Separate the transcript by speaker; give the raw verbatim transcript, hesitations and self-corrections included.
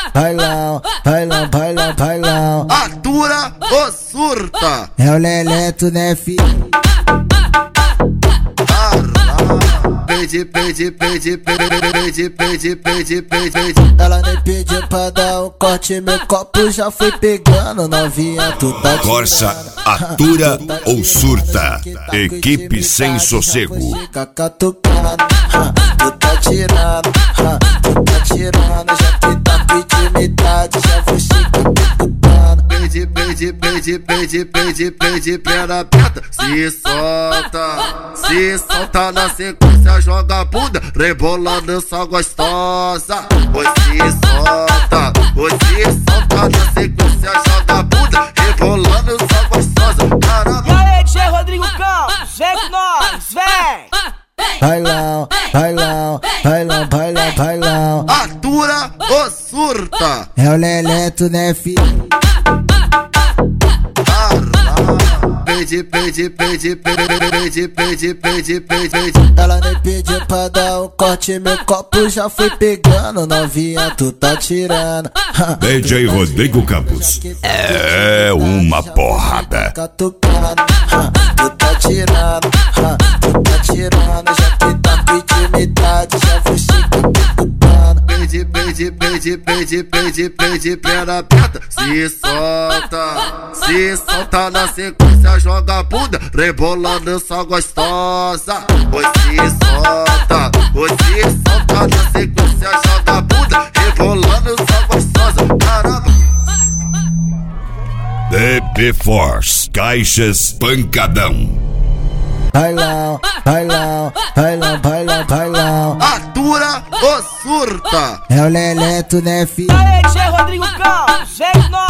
Speaker 1: bailão, bailão, bailão, bailão.
Speaker 2: Atura ou surta?
Speaker 1: É o Leleto, né, filho?
Speaker 2: Pede, pede, pede, pede, pede, pede, pede, pede.
Speaker 1: Ela nem pediu pra dar um corte, meu copo já foi pegando. Novinha, tu tá tirando.
Speaker 3: Corsa, atura ou surta? Equipe sem sossego.
Speaker 1: Fica catucando, tu tá tirando, tu tá tirando. Já que tá com intimidade, já vou ficar catucando.
Speaker 2: Pede, pede, pede, pede, pede, pede, perna aberta. Se solta, se solta na sequência, joga a bunda, rebolando essa gostosa. Oi, se solta, oi, se solta na sequência, joga a bunda, rebolando essa gostosa. Caramba.
Speaker 4: E aí, Tchê Rodrigo Campos, vem com nós, vem!
Speaker 1: Bailão, bailão, bailão, bailão, bailão.
Speaker 2: Atura ou surta?
Speaker 1: É o Leleto, né, filho?
Speaker 2: Pede, pede, pede, pede, pede, pede, pede, pede.
Speaker 1: Ela nem pediu pra dar um corte, meu copo já foi pegando. Novinha, tu tá tirando.
Speaker 3: D J Rodrigo Campos é uma porrada.
Speaker 1: Catucando, tu tá tirando, tu tá tirando. Já que tá com intimidade, já vou ficar catucando.
Speaker 2: Pede, pede, pede, pede, pede, pede, perna aberta. Se solta, se solta na sequência, joga a bunda, rebolando essa gostosa. Oi, se solta, oi, se solta na sequência, joga a bunda, rebolando essa gostosa. Caramba.
Speaker 3: D P Force, caixas pancadão.
Speaker 1: Bailão, bailão, bailão, bailão, bailão.
Speaker 2: Atura ou surta?
Speaker 1: É o Leleto, né, filho?
Speaker 4: E aí, Tchê Rodrigo Campos, vem com nós!